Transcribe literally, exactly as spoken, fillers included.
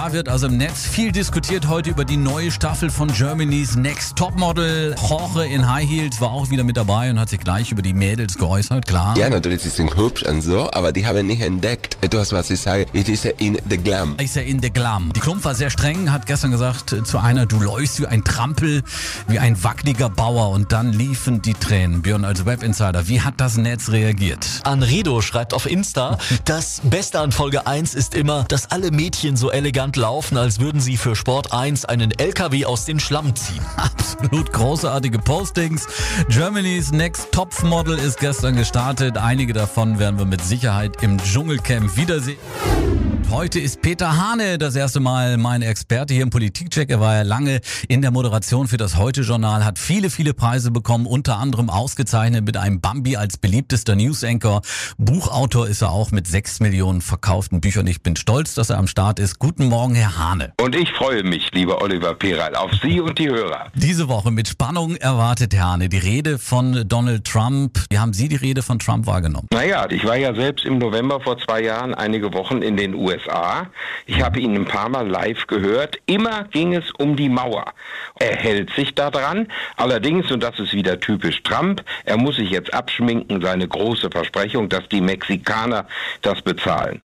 Da wird also im Netz viel diskutiert heute über die neue Staffel von Germany's Next Topmodel. Jorge in High Heels war auch wieder mit dabei und hat sich gleich über die Mädels geäußert, klar. Ja, natürlich, sie sind hübsch und so, aber die haben nicht entdeckt, etwas, was ich sage, it is in the glam. Ist ja in the glam. Die Klump war sehr streng, hat gestern gesagt zu einer, du läufst wie ein Trampel, wie ein wackeliger Bauer, und dann liefen die Tränen. Björn, als Web Insider, wie hat das Netz reagiert? Anredo schreibt auf Insta, das Beste an Folge eins ist immer, dass alle Mädchen so elegant laufen, als würden sie für Sport eins einen L K W aus dem Schlamm ziehen. Absolut großartige Postings. Germany's Next Topmodel ist gestern gestartet. Einige davon werden wir mit Sicherheit im Dschungelcamp wiedersehen. Heute ist Peter Hane das erste Mal mein Experte hier im Politikcheck. Er war ja lange in der Moderation für das Heute-Journal, hat viele, viele Preise bekommen, unter anderem ausgezeichnet mit einem Bambi als beliebtester News-Anchor. Buchautor ist er auch mit sechs Millionen verkauften Büchern. Ich bin stolz, dass er am Start ist. Guten Morgen, Herr Hane. Und ich freue mich, lieber Oliver Peral, auf Sie und die Hörer. Diese Woche mit Spannung erwartet Herr Hane die Rede von Donald Trump. Wie haben Sie die Rede von Trump wahrgenommen? Naja, ich war ja selbst im November vor zwei Jahren einige Wochen in den U S A. Ich habe ihn ein paar Mal live gehört. Immer ging es um die Mauer. Er hält sich da dran. Allerdings, und das ist wieder typisch Trump, er muss sich jetzt abschminken, seine große Versprechung, dass die Mexikaner das bezahlen.